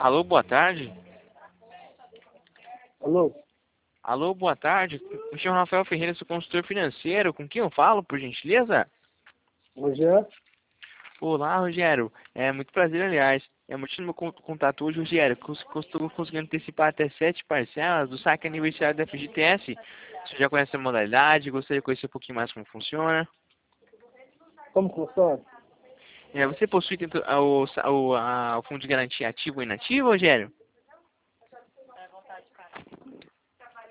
Alô, boa tarde. Alô? Alô, boa tarde. Me chamo Rafael Ferreira, sou consultor financeiro. Com quem eu falo, por gentileza? Rogério? Olá, Rogério. É muito prazer, aliás. É motivo do meu contato hoje, Rogério. Estou conseguindo antecipar até 7 parcelas do saque aniversário da FGTS. Você já conhece a modalidade? Gostaria de conhecer um pouquinho mais como funciona? Como funciona? Você possui o fundo de garantia ativo ou inativo, Rogério?